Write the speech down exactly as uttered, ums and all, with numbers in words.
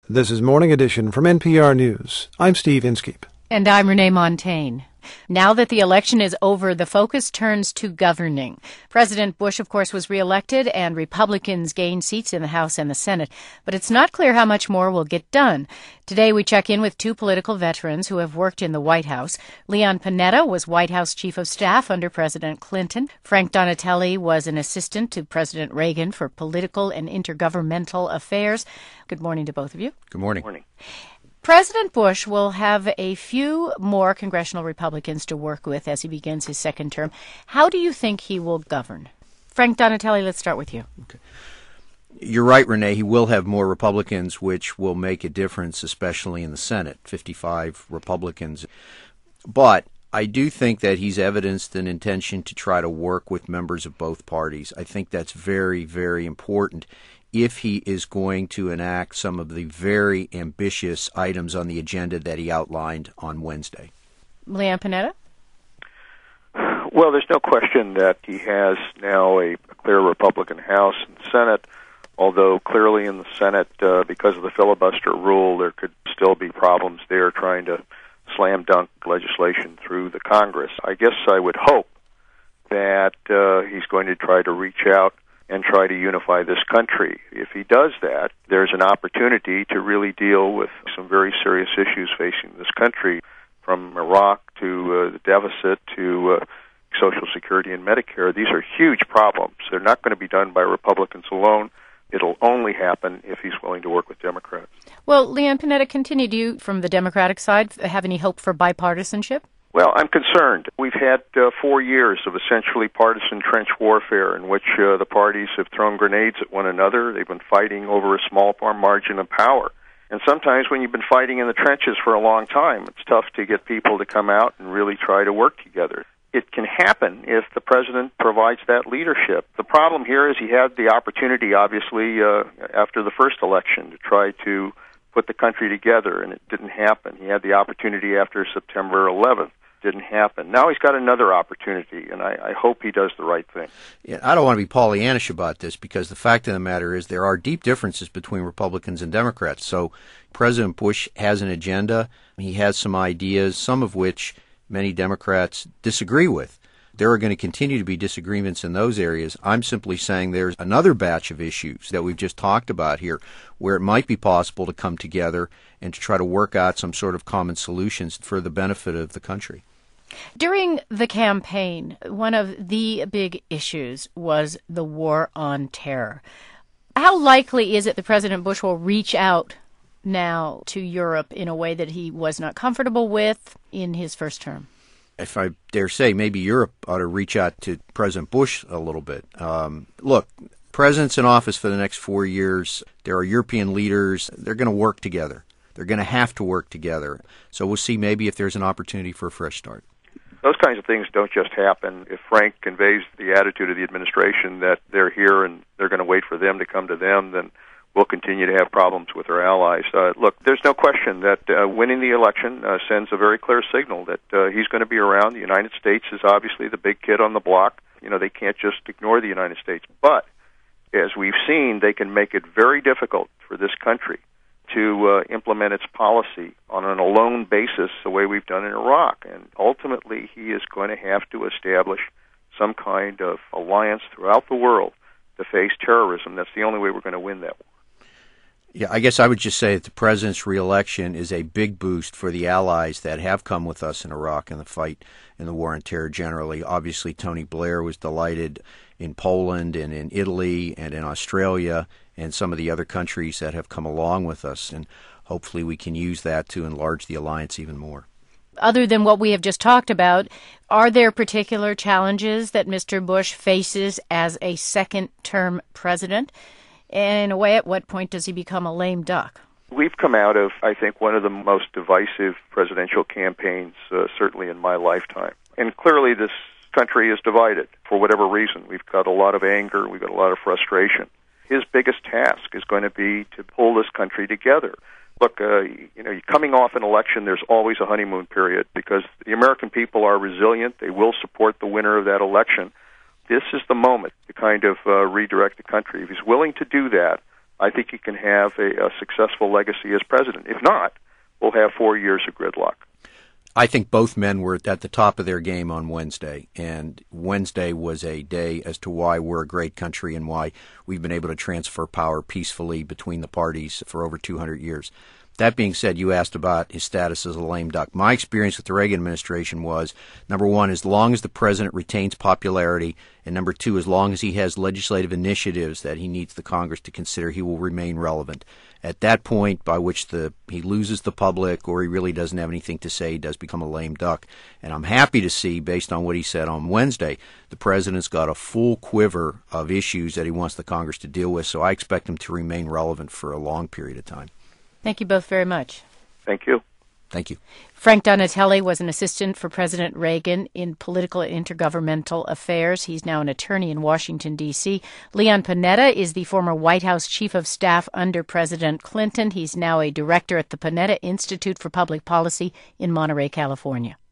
This is Morning Edition from N P R News. I'm Steve Inskeep. And I'm Renee Montagne. Now that the election is over, the focus turns to governing. President Bush, of course, was reelected, and Republicans gained seats in the House and the Senate. But it's not clear how much more will get done. Today, we check in with two political veterans who have worked in the White House. Leon Panetta was White House Chief of Staff under President Clinton. Frank Donatelli was an assistant to President Reagan for political and intergovernmental affairs. Good morning to both of you. Good morning. Good morning. President Bush will have a few more congressional Republicans to work with as he begins his second term. How do you think he will govern? Frank Donatelli, let's start with you. Okay. You're right, Renee. He will have more Republicans, which will make a difference, especially in the Senate, fifty-five Republicans. But I do think that he's evidenced an intention to try to work with members of both parties. I think that's very, very important if he is going to enact some of the very ambitious items on the agenda that he outlined on Wednesday. Leon Panetta? Well, there's no question that he has now a, a clear Republican House and Senate, although clearly in the Senate, uh, because of the filibuster rule, there could still be problems there trying to slam dunk legislation through the Congress. I guess I would hope that uh, he's going to try to reach out and try to unify this country. If he does that, there's an opportunity to really deal with some very serious issues facing this country, from Iraq to uh, the deficit to uh, Social Security and Medicare. These are huge problems. They're not going to be done by Republicans alone. It'll only happen if he's willing to work with Democrats. Well, Leon Panetta, continue. Do you, from the Democratic side, have any hope for bipartisanship? Well, I'm concerned. We've had uh, four years of essentially partisan trench warfare in which uh, the parties have thrown grenades at one another. They've been fighting over a small margin of power. And sometimes when you've been fighting in the trenches for a long time, it's tough to get people to come out and really try to work together. It can happen if the president provides that leadership. The problem here is he had the opportunity, obviously, uh, after the first election to try to put the country together, and it didn't happen. He had the opportunity after September eleventh. Didn't happen. Now he's got another opportunity, and I, I hope he does the right thing. Yeah, I don't want to be Pollyannish about this, because the fact of the matter is there are deep differences between Republicans and Democrats. So President Bush has an agenda. He has some ideas, some of which many Democrats disagree with. There are going to continue to be disagreements in those areas. I'm simply saying there's another batch of issues that we've just talked about here where it might be possible to come together and to try to work out some sort of common solutions for the benefit of the country. During the campaign, one of the big issues was the war on terror. How likely is it that President Bush will reach out now to Europe in a way that he was not comfortable with in his first term? If I dare say, maybe Europe ought to reach out to President Bush a little bit. Um, look, president's in office for the next four years. There are European leaders. They're going to work together. They're going to have to work together. So we'll see maybe if there's an opportunity for a fresh start. Those kinds of things don't just happen. If Frank conveys the attitude of the administration that they're here and they're going to wait for them to come to them, then we'll continue to have problems with our allies. Uh, look, there's no question that uh, winning the election uh, sends a very clear signal that uh, he's going to be around. The United States is obviously the big kid on the block. You know, they can't just ignore the United States. But as we've seen, they can make it very difficult for this country to uh, implement its policy on an alone basis the way we've done in Iraq. And ultimately, he is going to have to establish some kind of alliance throughout the world to face terrorism. That's the only way we're going to win that war. Yeah, I guess I would just say that the president's reelection is a big boost for the allies that have come with us in Iraq and the fight in the war on terror generally. Obviously, Tony Blair was delighted in Poland and in Italy and in Australia and some of the other countries that have come along with us, and hopefully we can use that to enlarge the alliance even more. Other than what we have just talked about, are there particular challenges that Mister Bush faces as a second-term president? And in a way, at what point does he become a lame duck? We've come out of, I think, one of the most divisive presidential campaigns, uh, certainly in my lifetime. And clearly this country is divided for whatever reason. We've got a lot of anger. We've got a lot of frustration. His biggest task is going to be to pull this country together. Look, uh, you know, coming off an election, there's always a honeymoon period because the American people are resilient. They will support the winner of that election. This is the moment to kind of uh, redirect the country. If he's willing to do that, I think he can have a, a successful legacy as president. If not, we'll have four years of gridlock. I think both men were at the top of their game on Wednesday, and Wednesday was a day as to why we're a great country and why we've been able to transfer power peacefully between the parties for over two hundred years. That being said, you asked about his status as a lame duck. My experience with the Reagan administration was, number one, as long as the president retains popularity, and number two, as long as he has legislative initiatives that he needs the Congress to consider, he will remain relevant. At that point, by which the he loses the public or he really doesn't have anything to say, he does become a lame duck. And I'm happy to see, based on what he said on Wednesday, the president's got a full quiver of issues that he wants the Congress to deal with, so I expect him to remain relevant for a long period of time. Thank you both very much. Thank you. Thank you. Frank Donatelli was an assistant for President Reagan in political and intergovernmental affairs. He's now an attorney in Washington, D C. Leon Panetta is the former White House chief of staff under President Clinton. He's now a director at the Panetta Institute for Public Policy in Monterey, California.